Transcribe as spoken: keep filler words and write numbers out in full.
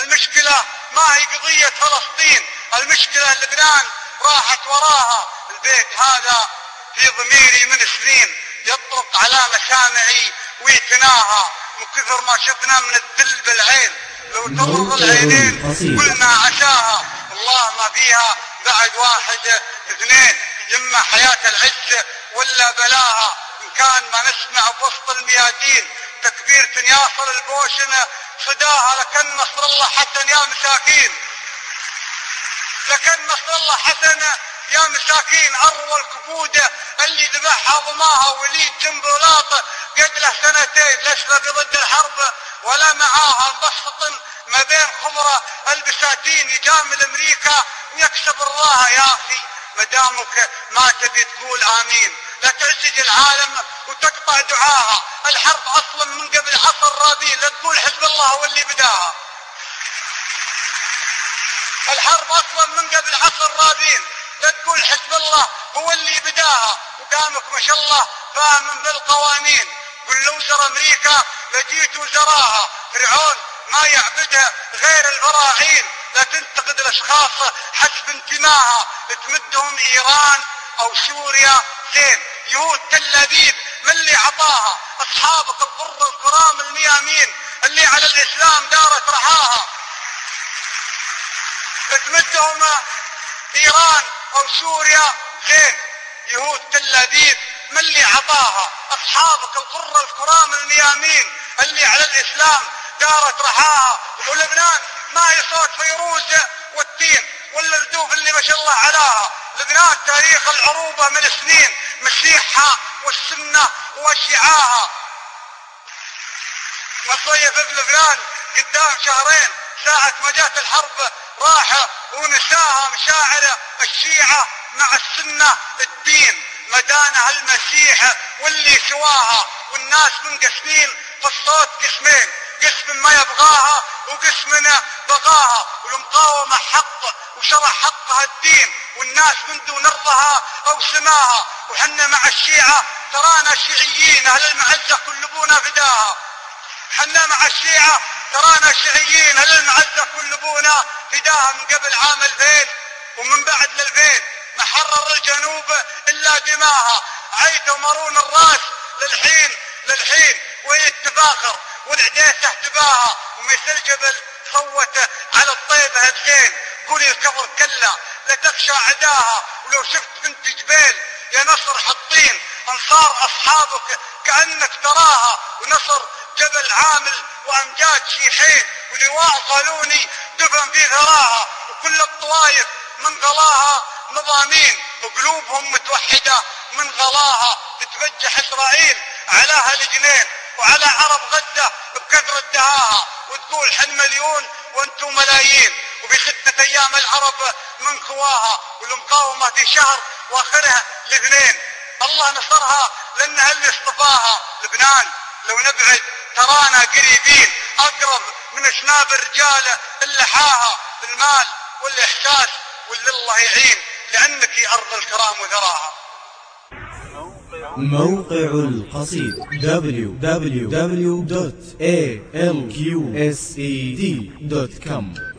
المشكلة ما هي قضية فلسطين، المشكلة لبنان راحت وراها. البيت هذا في ضميري من سنين يطرق على مسامعي ويتناهى من كثر ما شفنا من الذل بالعين. لو تمر العينين كل ما عشاها، الله ما فيها بعد واحد اثنين. يما حياة العز ولا بلاها، إن كان ما نسمع بوسط الميادين تكبير ياصر البوشن صداها. لكن نصر الله حسن يا مساكين، لكن نصر الله حسن يا مساكين. أروى الكبودة اللي ذبحها ضماها وليد جنبولاطه قد له سنتين لسه ضد الحرب ولا معاها. مبسط ما بين خضرة البساتين يجامل أمريكا ويكسب الراها. يا أخي مدامك ما تبي تقول آمين لا تعسج العالم وتقطع دعاها. الحرب أصلا من قبل عصر رابين، لا تقول حزب الله هو اللي بداها. الحرب أصلا من قبل عصر رابين، لا تقول حزب الله هو اللي بداها. ودامك ما شاء الله فاهم بالقوانين، قل لو زر أمريكا لجيت وزراها. فرعون ما يعبدها غير البراعين، لا تنتقد الأشخاص حسب انتماها. تمدهم إيران أو سوريا زين. يهود تل أبيب من اللي عطاها؟ أصحابك الضر الكرام الميامين اللي على الإسلام دارت رحاها. تمدهم إيران أو سوريا زين. يهود تل أبيب من اللي عطاها؟ أصحابك الضر الكرام الميامين اللي على الإسلام دارت رحاها. ولبنان ما هي صوت فيروز والتين ولا الردوف اللي ما شاء الله علاها. لبنان تاريخ العروبة من سنين، مسيحها والسنة وشيعاها. مصيف في لبنان قدام شهرين ساعة ما جات الحرب راحة ونساها مشاعر الشيعة مع السنة الدين. مدانها المسيح واللي سواها، والناس منقسمين في الصوت قسمين، قسم ما يبغاها وقسم بغاها. والمقاومة حق وشرع حقها الدين، والناس من دون ارضها او سماها. وحنا مع الشيعة ترانا شيعيين اهل المعزة كل ابونا فداها. حنا مع الشيعة ترانا شيعيين اهل المعزة كل ابونا فداها. من قبل عام الفين ومن بعد للفين ما حرر الجنوب الا دماها. عيتوا مرون الراس للحين للحين وهي التفاخر والعديسة اهتباها. ومثل الجبل صوت على الطيبة هدين، قولي الكبر كلا لا تخشى عداها. ولو شفت بنت جبيل يا نصر حطين انصار اصحابك كأنك تراها. ونصر جبل عامل وامجاد شيحين، ولواء قالوني دفن في ثراها. وكل الطوايف من غلاها نظامين، وقلوبهم متوحدة من غلاها. تتبجح اسرائيل علاها الجنين وعلى عرب غزة بكثرة دهاها. وتقول حن مليون وانتم ملايين، وبستة ايام العرب من كواها. والمقاومة في شهر واخرها الاثنين الله نصرها لانها اللي اصطفاها. لبنان لو نبعد ترانا قريبين، اقرب من شناب الرجال اللحاها. بالمال والاحساس واللي الله يعين، لانك ارض الكرام وذراها. موقع القصيد دبليو دبليو دبليو دوت إيه إل كيو إس إي دي دوت كوم